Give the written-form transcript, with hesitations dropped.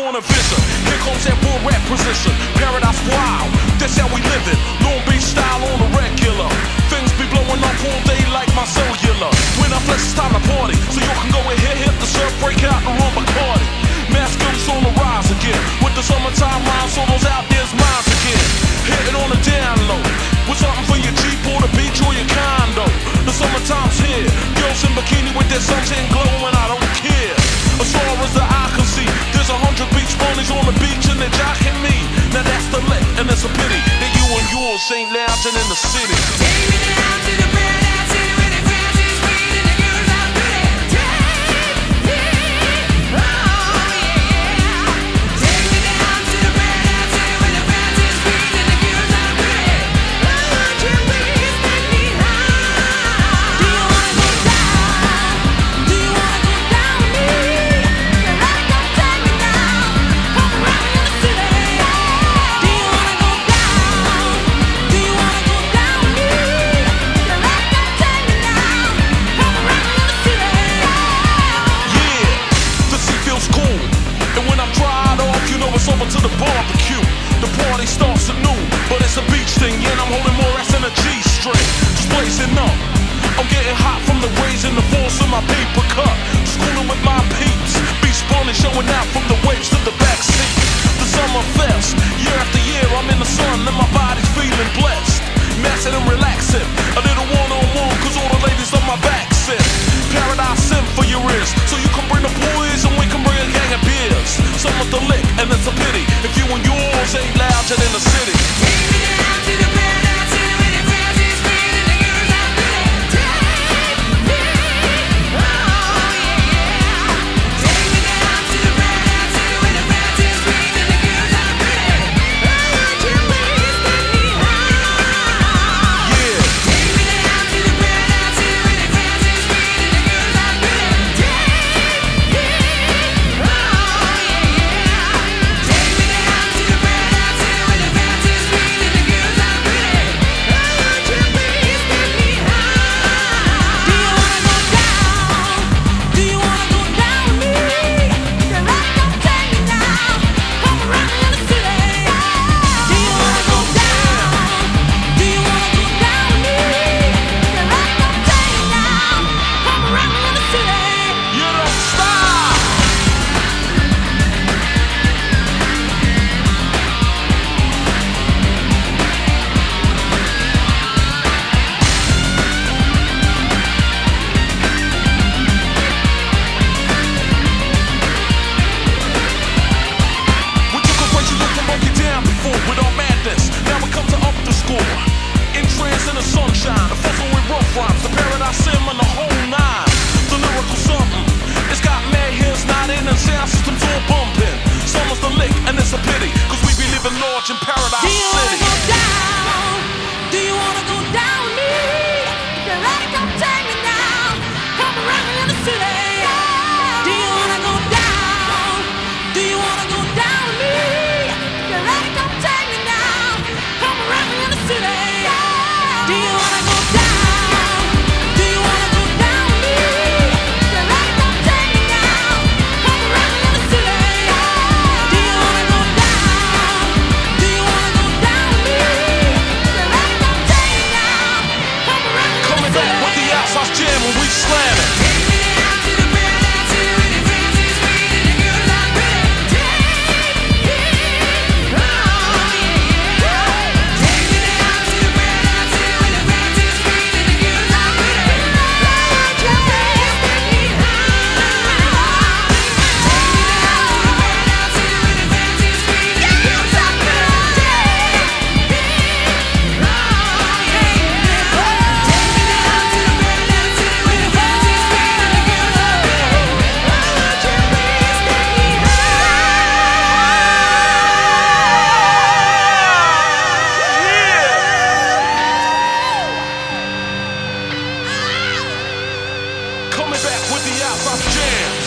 on a vision. Here comes that bull rap position. Paradise wild, that's how we living. Long Beach style on the regular. Things be blowing up all day like my cellular. When I flex, it's time to party. So you can go ahead, hit the surf, break out and run Bacardi. Mass skills on the rise again. With the summertime rhymes, so those out there's mines again. Hitting on the down low. With something for your Jeep or the beach or your condo. The summertime's here. Girls in bikini with their suntan glow and I don't care. As far as the eye can see, there's 100 beach bunnies on the beach and they're jocking me. Now that's the lick and it's a pity that you and yours ain't lounging in the city. Take me down to the paradise city where the grass is green and the girls are pretty. Take me, oh yeah. Take me down to the paradise city where the grass is green and the girls are pretty. Won't you please take me high? Do you wanna go down? Do you wanna go down with me? You ready? Come take me down. Come around in the city. Do you wanna go down? Do you wanna go down with me? You ready? Come take me down. Come around in the city. Yeah, the sea feels cool. And when I'm dried off, you know it's over to the barbecue. The party starts at noon, but it's a beach thing, yeah, and I'm holding more ass than a G-string. Just blazing up. I'm getting hot from the rays and the force of my paper cut. Schooling with my peeps. Beach bunny showing out from the waves to the back seat. The summer fest, year after year, I'm in the sun and my body's feeling blessed. Massing and relaxing, a little one-on-one, cause all the ladies on my back sit. Paradise Sim for your ears, so you can bring the boys and we can bring a gang of beers. Some of the lick, and it's a pity if you and yours ain't lounging in the city. Take me down to the paradise city where the grass is green and the girls are pretty. Take me, oh yeah. Take me down to the paradise city where the grass is green and the girls are pretty. Won't you please take me high? Yeah, Take me down to the paradise city where the grass is green and the girls are pretty. Take me, oh yeah. Take me down to the paradise city where the grass is green and the girls are pretty. Won't you please take me high? Do you wanna go down? Do you wanna go down with me? You ready? Come take me down. Come around in the city. Do you wanna go down? Do you wanna go down with me? You ready? Come take me down. Come around in the city. you don't stop. We took a break, you looked and broke it down before with our madness. Now we come to up the score. In trance in the sunshine, the fuzzle with rough rhymes, the paradise sim and the whole nine. The lyrical something. It's got mad hairs nodding and sound systems all bumping. Summer's the lick and it's a pity, cause we be living large in Paradise Do you wanna City. go down? Do you wanna go down with me? If you're ready, come take me down. Come around in the city. Do you wanna go down? Do you wanna go down with me? If you're ready, come take me down. Come around in the city. Do you wanna go down? Do you wanna go down with me? If you're ready, come take me down. Come around in the city. Do you wanna go down? Do you wanna go down with me? If you're ready, come take me down. Come around in the Coming city. back with the outside jam and we slamming. Take me down to the paradise city where the grass is green and the girls are pretty. Take me, oh yeah. Take me down to the paradise city where the grass is green and the girls are pretty. Won't you please take me high? Take me down to the paradise city where the grass is green and the girls are pretty. Take me, oh yeah. Take me down to the paradise city where the grass is green and the girls are pretty. Won't you please take me Coming back with the outside jam.